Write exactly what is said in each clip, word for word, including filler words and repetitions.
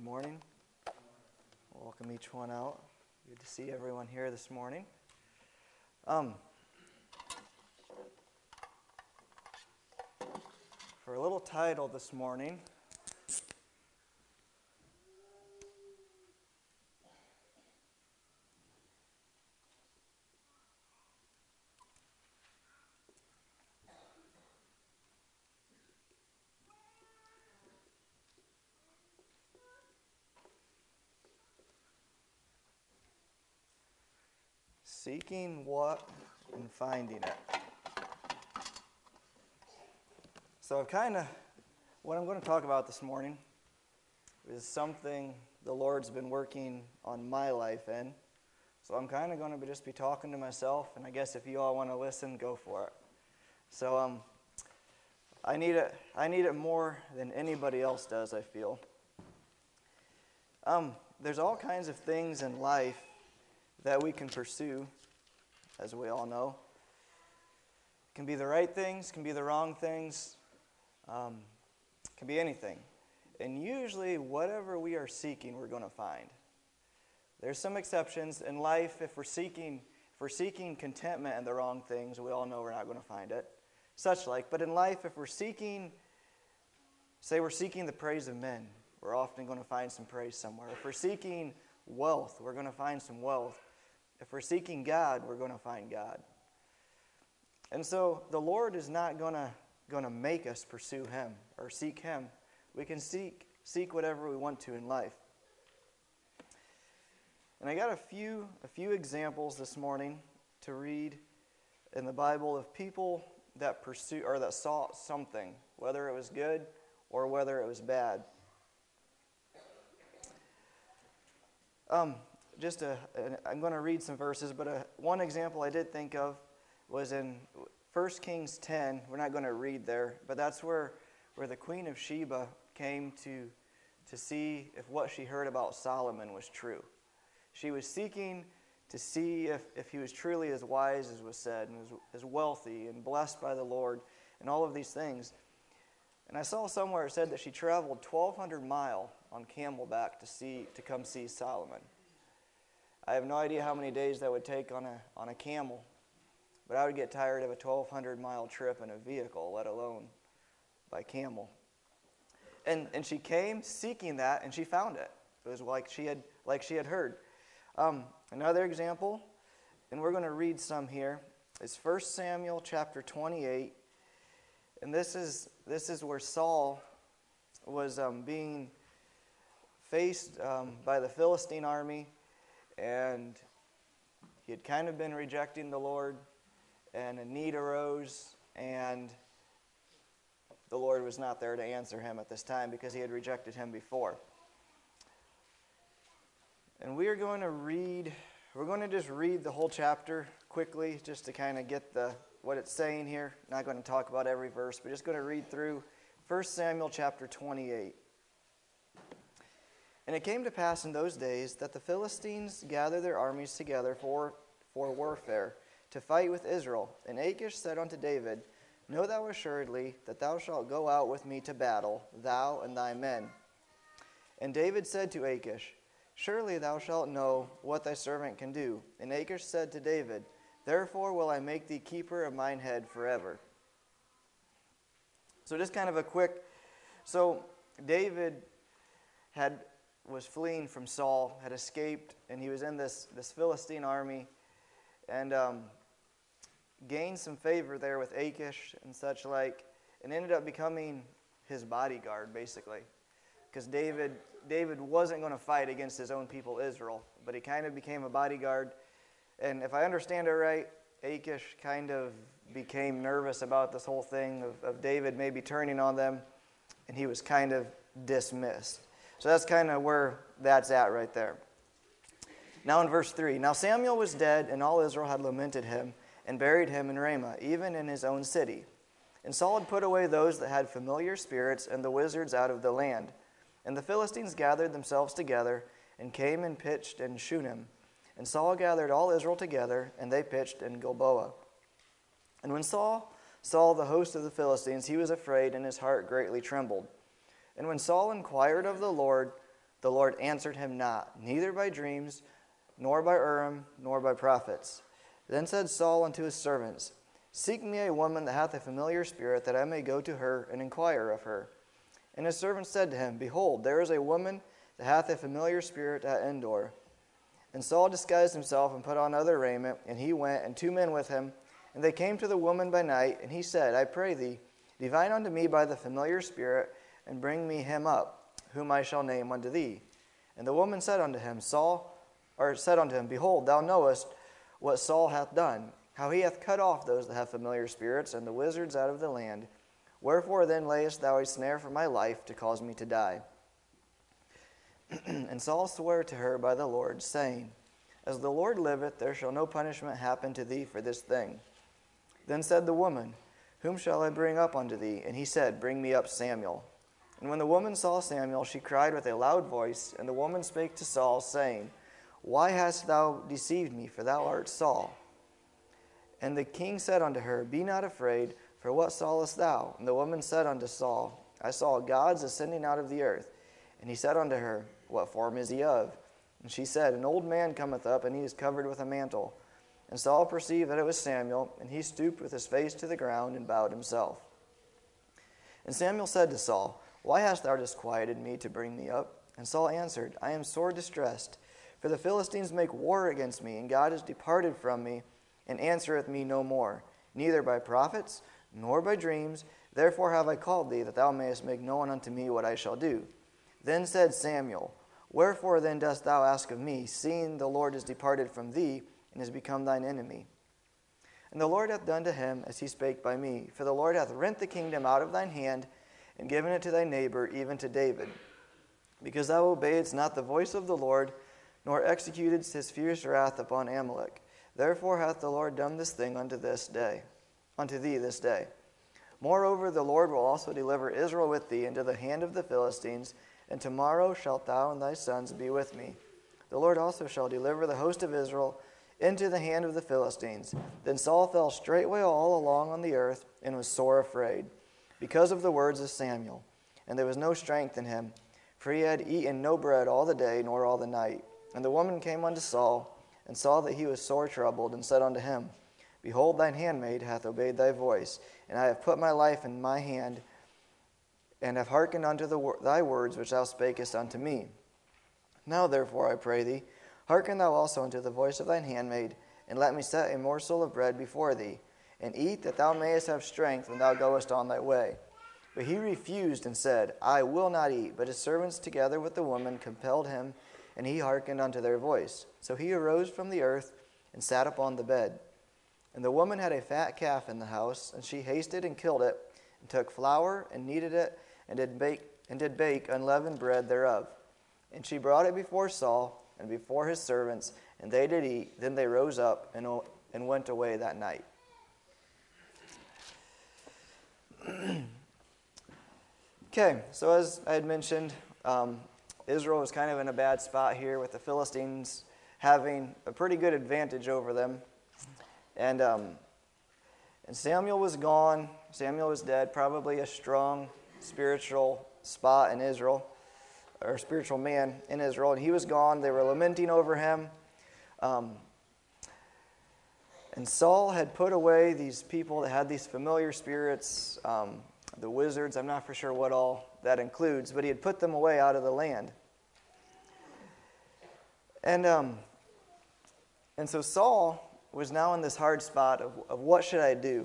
morning. Welcome each one out. Good to see everyone here this morning. Um, for a little title this morning, Seeking What and Finding It. So kind of what I'm going to talk about this morning is something the Lord's been working on my life in. So I'm kind of going to just be talking to myself, and I guess if you all want to listen, go for it. So um, I need it. I need it more than anybody else does, I feel. Um, there's all kinds of things in life that we can pursue, as we all know. It can be the right things, can be the wrong things, um, can be anything. And usually, whatever we are seeking, we're going to find. There's some exceptions in life. If we're seeking, if we're seeking contentment in the wrong things, we all know we're not going to find it. Such like, but in life, if we're seeking, say we're seeking the praise of men, we're often going to find some praise somewhere. If we're seeking wealth, we're going to find some wealth. If we're seeking God, we're going to find God. And so the Lord is not going to going to make us pursue Him or seek Him. We can seek seek whatever we want to in life. And I got a few a few examples this morning to read in the Bible of people that pursue or that sought something, whether it was good or whether it was bad. Um. Just a, I'm going to read some verses, but a, one example I did think of was in First Kings ten. We're not going to read there, but that's where, where the Queen of Sheba came to, to see if what she heard about Solomon was true. She was seeking to see if, if he was truly as wise as was said, and was as wealthy and blessed by the Lord, and all of these things. And I saw somewhere it said that she traveled twelve hundred miles on camelback to see to come see Solomon. I have no idea how many days that would take on a on a camel, but I would get tired of a twelve hundred mile trip in a vehicle, let alone by camel. And and she came seeking that, and she found it. It was like she had like she had heard. Um, another example, and we're going to read some here, is First Samuel chapter twenty-eight, and this is this is where Saul was um, being faced um, by the Philistine army. And he had kind of been rejecting the Lord, and a need arose, and the Lord was not there to answer him at this time because he had rejected him before. And we are going to read, we're going to just read the whole chapter quickly just to kind of get the what it's saying here. Not going to talk about every verse, but just going to read through First Samuel chapter twenty-eight. And it came to pass in those days that the Philistines gathered their armies together for, for warfare, to fight with Israel. And Achish said unto David, Know thou assuredly that thou shalt go out with me to battle, thou and thy men. And David said to Achish, Surely thou shalt know what thy servant can do. And Achish said to David, Therefore will I make thee keeper of mine head forever. So just kind of a quick, so David had was fleeing from Saul, had escaped, and he was in this, this Philistine army, and um, gained some favor there with Achish and such like, and ended up becoming his bodyguard, basically. Because David David wasn't going to fight against his own people, Israel, but he kind of became a bodyguard. And if I understand it right, Achish kind of became nervous about this whole thing of, of David maybe turning on them, and he was kind of dismissed. So that's kind of where that's at right there. Now in verse three, Now Samuel was dead, and all Israel had lamented him, and buried him in Ramah, even in his own city. And Saul had put away those that had familiar spirits and the wizards out of the land. And the Philistines gathered themselves together, and came and pitched in Shunem. And Saul gathered all Israel together, and they pitched in Gilboa. And when Saul saw the host of the Philistines, he was afraid, and his heart greatly trembled. And when Saul inquired of the Lord The Lord answered him not, neither by dreams, nor by Urim, nor by prophets. Then said Saul unto his servants, Seek me a woman that hath a familiar spirit, that I may go to her and inquire of her. And his servants said to him, Behold, there is a woman that hath a familiar spirit at Endor. And Saul disguised himself and put on other raiment, and he went, and two men with him. And they came to the woman by night, and he said, I pray thee, divine unto me by the familiar spirit, and bring me him up, whom I shall name unto thee. And the woman said unto him, Saul, or said unto him, Behold, thou knowest what Saul hath done, how he hath cut off those that have familiar spirits, and the wizards out of the land. Wherefore then layest thou a snare for my life, to cause me to die? And Saul sware to her by the Lord, saying, As the Lord liveth, there shall no punishment happen to thee for this thing. Then said the woman, Whom shall I bring up unto thee? And he said, Bring me up Samuel. And when the woman saw Samuel, she cried with a loud voice. And the woman spake to Saul, saying, Why hast thou deceived me? For thou art Saul. And the king said unto her, Be not afraid, for what sawest thou? And the woman said unto Saul, I saw gods ascending out of the earth. And he said unto her, What form is he of? And she said, An old man cometh up, and he is covered with a mantle. And Saul perceived that it was Samuel, and he stooped with his face to the ground and bowed himself. And Samuel said to Saul, Why hast thou disquieted me to bring me up? And Saul answered, I am sore distressed, for the Philistines make war against me, and God is departed from me, and answereth me no more, neither by prophets, nor by dreams. Therefore have I called thee, that thou mayest make known unto me what I shall do. Then said Samuel, Wherefore then dost thou ask of me, seeing the Lord is departed from thee, and is become thine enemy? And the Lord hath done to him as he spake by me. For the Lord hath rent the kingdom out of thine hand, and given it to thy neighbor, even to David. Because thou obeyedst not the voice of the Lord, nor executedst his fierce wrath upon Amalek. Therefore hath the Lord done this thing unto this day, unto thee this day. Moreover, the Lord will also deliver Israel with thee into the hand of the Philistines, and tomorrow shalt thou and thy sons be with me. The Lord also shall deliver the host of Israel into the hand of the Philistines. Then Saul fell straightway all along on the earth, and was sore afraid, because of the words of Samuel. And there was no strength in him, for he had eaten no bread all the day, nor all the night. And the woman came unto Saul, and saw that he was sore troubled, and said unto him, Behold, thine handmaid hath obeyed thy voice, and I have put my life in my hand, and have hearkened unto the, thy words which thou spakest unto me. Now therefore, I pray thee, hearken thou also unto the voice of thine handmaid, and let me set a morsel of bread before thee, and eat, that thou mayest have strength when thou goest on thy way. But he refused and said, I will not eat. But his servants together with the woman compelled him, and he hearkened unto their voice. So he arose from the earth, and sat upon the bed. And the woman had a fat calf in the house, and she hasted and killed it, and took flour, and kneaded it, and did bake and did bake unleavened bread thereof. And she brought it before Saul and before his servants, and they did eat. Then they rose up and, and went away that night. Okay, so as I had mentioned, um, Israel was kind of in a bad spot here, with the Philistines having a pretty good advantage over them. And, um, and Samuel was gone. Samuel was dead, probably a strong spiritual spot in Israel, or spiritual man in Israel, and he was gone. They were lamenting over him. Um, and Saul had put away these people that had these familiar spirits, um, the wizards. I'm not for sure what all that includes, but he had put them away out of the land. And um, and so Saul was now in this hard spot of, of what should I do?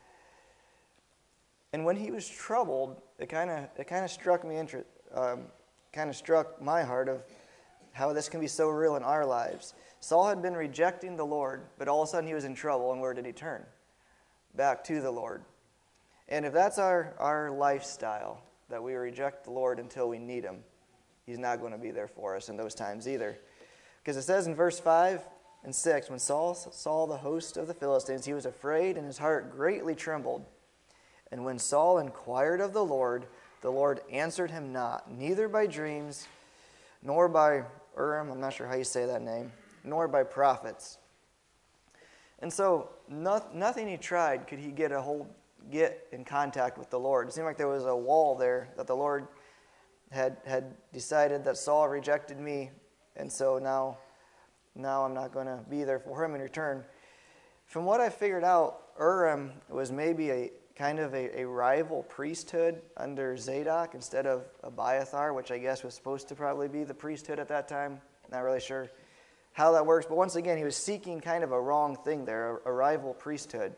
And when he was troubled, it kind of it kind of struck me, inter- um, kind of struck my heart of how this can be so real in our lives. Saul had been rejecting the Lord, but all of a sudden he was in trouble, and where did he turn? Back to the Lord. And if that's our, our lifestyle, that we reject the Lord until we need him, he's not going to be there for us in those times either. Because it says in verse five and six, when Saul saw the host of the Philistines, he was afraid, and his heart greatly trembled. And when Saul inquired of the Lord, the Lord answered him not, neither by dreams, nor by Urim, I'm not sure how you say that name, nor by prophets. And so no, nothing he tried could he get a hold, get in contact with the Lord. It seemed like there was a wall there that the Lord had had decided that Saul rejected me, and so now, now I'm not going to be there for him in return. From what I figured out, Urim was maybe a kind of a, a rival priesthood under Zadok instead of Abiathar, which I guess was supposed to probably be the priesthood at that time. Not really sure how that works, but once again, he was seeking kind of a wrong thing there, a, a rival priesthood.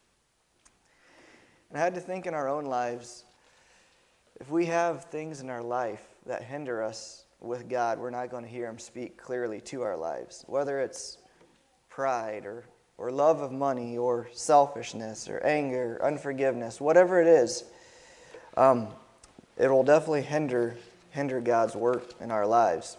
And I had to think in our own lives, if we have things in our life that hinder us with God, we're not going to hear him speak clearly to our lives, whether it's pride or or love of money, or selfishness, or anger, unforgiveness, whatever it is, um, it will definitely hinder hinder God's work in our lives.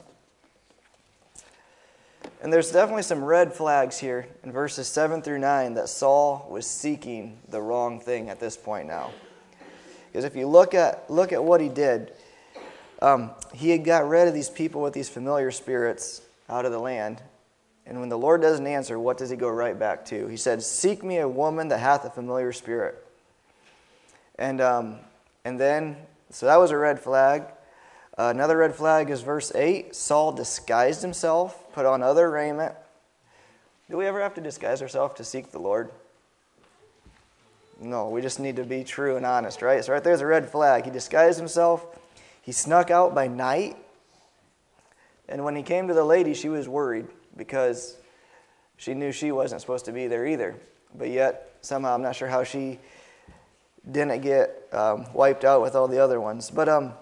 And there's definitely some red flags here in verses seven through nine that Saul was seeking the wrong thing at this point now. Because if you look at look at what he did, um, he had got rid of these people with these familiar spirits out of the land. And when the Lord doesn't answer, what does he go right back to? He said, "Seek me a woman that hath a familiar spirit." And um, and then, so that was a red flag. Uh, another red flag is verse eight. Saul disguised himself, put on other raiment. Do we ever have to disguise ourselves to seek the Lord? No, we just need to be true and honest, right? So right there's a red flag. He disguised himself. He snuck out by night. And when he came to the lady, she was worried, because she knew she wasn't supposed to be there either. But yet, somehow, I'm not sure how she didn't get um, wiped out with all the other ones. But um,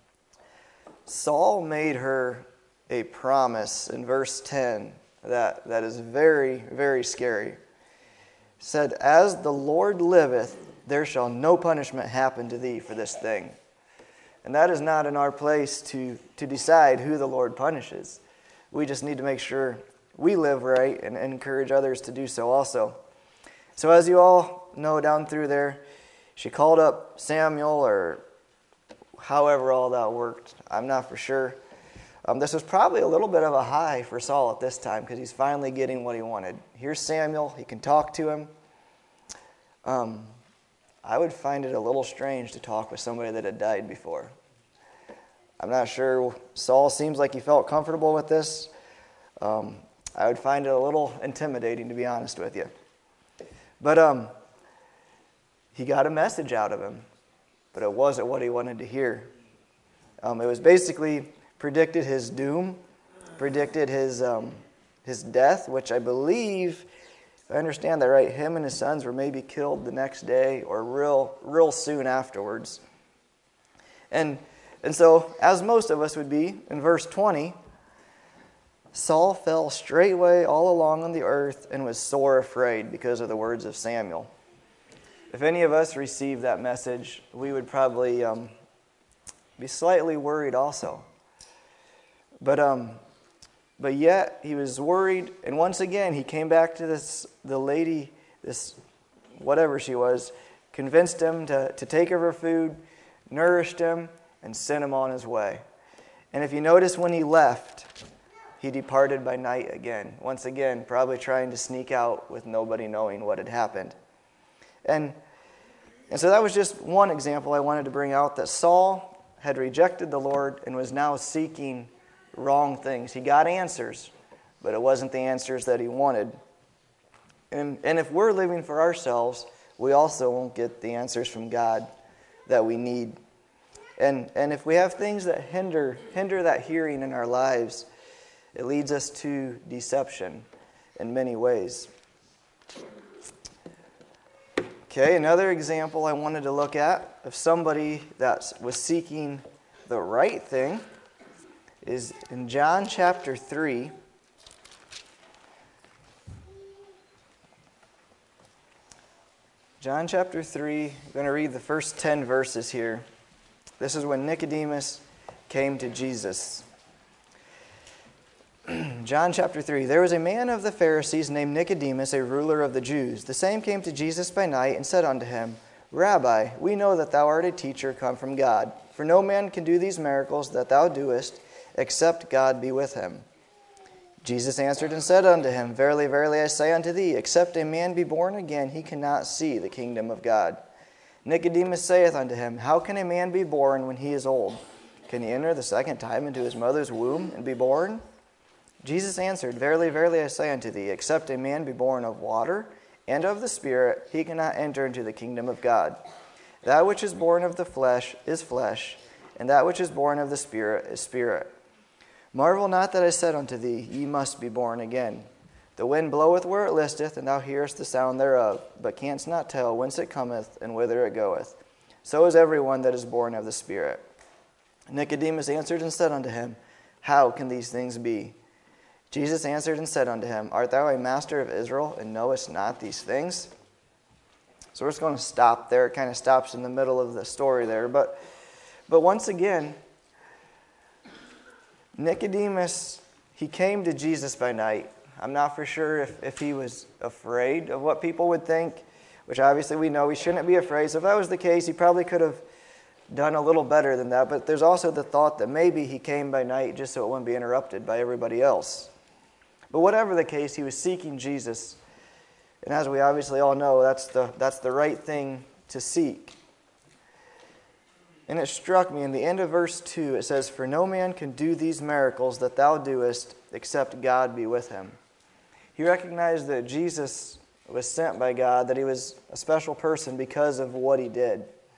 Saul made her a promise in verse ten that, that is very, very scary. It said, "As the Lord liveth, there shall no punishment happen to thee for this thing." And that is not in our place to, to decide who the Lord punishes. We just need to make sure we live right and encourage others to do so also. So as you all know down through there, she called up Samuel, or however all that worked. I'm not for sure. Um, this was probably a little bit of a high for Saul at this time, because he's finally getting what he wanted. Here's Samuel. He can talk to him. Um, I would find it a little strange to talk with somebody that had died before. I'm not sure. Saul seems like he felt comfortable with this. Um, I would find it a little intimidating, to be honest with you. But um, he got a message out of him, but it wasn't what he wanted to hear. Um, it was basically predicted his doom, predicted his um, his death, which I believe, if I understand that right, him and his sons were maybe killed the next day or real real soon afterwards. And and so, as most of us would be, in verse twenty, Saul fell straightway all along on the earth and was sore afraid because of the words of Samuel. If any of us received that message, we would probably um, be slightly worried also. But um, but yet he was worried, and once again he came back to this the lady, this whatever she was, convinced him to, to take of her food, nourished him, and sent him on his way. And if you notice, when he left, he departed by night again. Once again, probably trying to sneak out with nobody knowing what had happened. And and so that was just one example I wanted to bring out, that Saul had rejected the Lord and was now seeking wrong things. He got answers, but it wasn't the answers that he wanted. And, and if we're living for ourselves, we also won't get the answers from God that we need. And and if we have things that hinder hinder that hearing in our lives, it leads us to deception in many ways. Okay, another example I wanted to look at of somebody that was seeking the right thing is in John chapter three. John chapter three, I'm going to read the first ten verses here. This is when Nicodemus came to Jesus. John chapter three. There was a man of the Pharisees named Nicodemus, a ruler of the Jews. The same came to Jesus by night and said unto him, Rabbi, we know that thou art a teacher come from God. For no man can do these miracles that thou doest, except God be with him. Jesus answered and said unto him, Verily, verily, I say unto thee, except a man be born again, he cannot see the kingdom of God. Nicodemus saith unto him, How can a man be born when he is old? Can he enter the second time into his mother's womb and be born? Jesus answered, Verily, verily, I say unto thee, except a man be born of water and of the Spirit, he cannot enter into the kingdom of God. That which is born of the flesh is flesh, and that which is born of the Spirit is spirit. Marvel not that I said unto thee, Ye must be born again. The wind bloweth where it listeth, and thou hearest the sound thereof, but canst not tell whence it cometh and whither it goeth. So is every one that is born of the Spirit. Nicodemus answered and said unto him, How can these things be? Jesus answered and said unto him, Art thou a master of Israel, and knowest not these things? So we're just going to stop there. It kind of stops in the middle of the story there. But, but once again, Nicodemus, he came to Jesus by night. I'm not for sure if, if he was afraid of what people would think, which obviously we know he shouldn't be afraid. So if that was the case, he probably could have done a little better than that. But there's also the thought that maybe he came by night just so it wouldn't be interrupted by everybody else. But whatever the case, he was seeking Jesus. And as we obviously all know, that's the, that's the right thing to seek. And it struck me in the end of verse two, it says, For no man can do these miracles that thou doest, except God be with him. He recognized that Jesus was sent by God, that he was a special person because of what he did.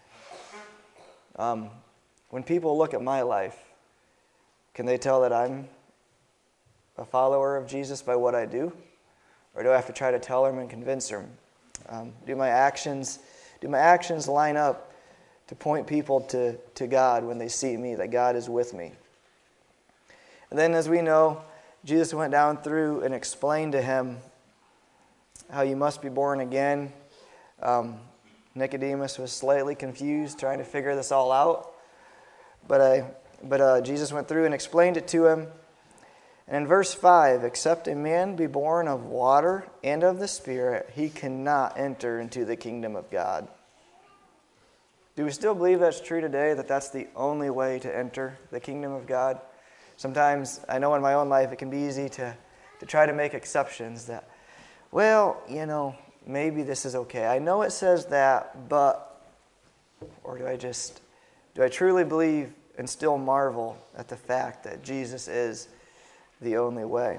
Um, when people look at my life, can they tell that I'm a follower of Jesus by what I do? Or do I have to try to tell them and convince them? Um, do my actions, do my actions line up to point people to, to God when they see me, that God is with me? And then, as we know, Jesus went down through and explained to him how you must be born again. Um, Nicodemus was slightly confused, trying to figure this all out. But, I, but uh, Jesus went through and explained it to him. And in verse five, Except a man be born of water and of the Spirit, he cannot enter into the kingdom of God. Do we still believe that's true today, that that's the only way to enter the kingdom of God? Sometimes, I know in my own life, it can be easy to, to try to make exceptions that, well, you know, maybe this is okay. I know it says that, but, or do I just, do I truly believe and still marvel at the fact that Jesus is the only way?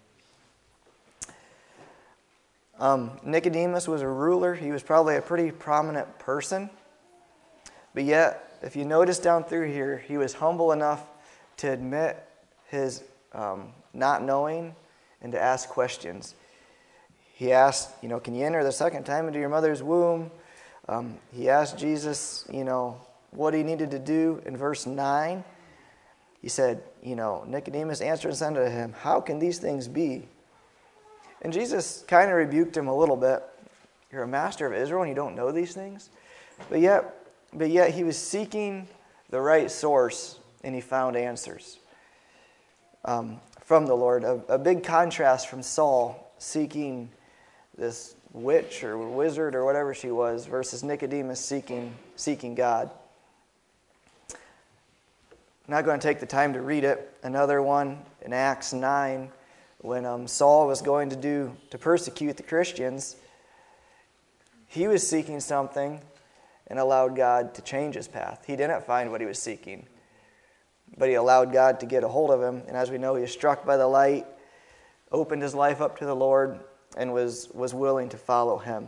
Um, Nicodemus was a ruler. He was probably a pretty prominent person. But yet, if you notice down through here, he was humble enough to admit his um, not knowing and to ask questions. He asked, you know, can you enter the second time into your mother's womb? Um, he asked Jesus, you know, what he needed to do in verse nine. He said, you know, Nicodemus answered and said to him, How can these things be? And Jesus kind of rebuked him a little bit. You're a master of Israel and you don't know these things? But yet, but yet he was seeking the right source and he found answers um, from the Lord. A, a big contrast from Saul seeking this witch or wizard or whatever she was versus Nicodemus seeking, seeking God. I'm not going to take the time to read it. Another one in Acts nine, when um, Saul was going to do to persecute the Christians, he was seeking something and allowed God to change his path. He didn't find what he was seeking, but he allowed God to get a hold of him. And as we know, he was struck by the light, opened his life up to the Lord, and was, was willing to follow him.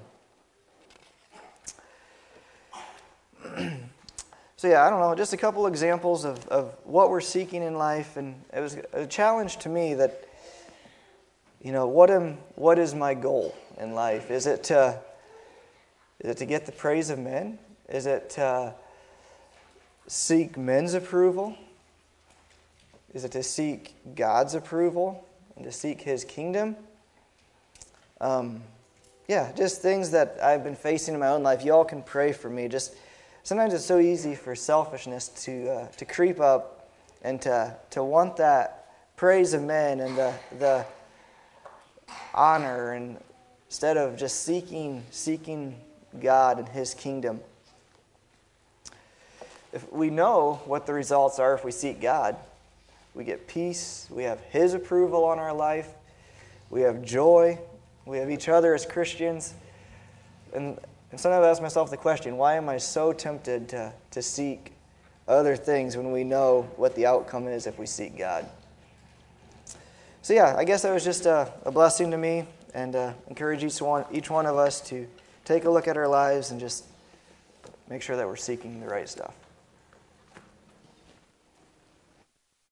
So yeah, I don't know, just a couple examples of, of what we're seeking in life. And it was a challenge to me that, you know, what am what is my goal in life? Is it to, is it to get the praise of men? Is it to seek men's approval? Is it to seek God's approval and to seek His kingdom? Um, yeah, just things that I've been facing in my own life. You all can pray for me. Just sometimes it's so easy for selfishness to uh, to creep up and to to want that praise of men and the the honor, and instead of just seeking seeking God and His kingdom. If we know what the results are if we seek God, we get peace, we have His approval on our life, we have joy, we have each other as Christians. And, and sometimes I ask myself the question, why am I so tempted to, to seek other things when we know what the outcome is if we seek God. So yeah, I guess that was just a, a blessing to me, and uh, encourage each one, each one of us to take a look at our lives and just make sure that we're seeking the right stuff.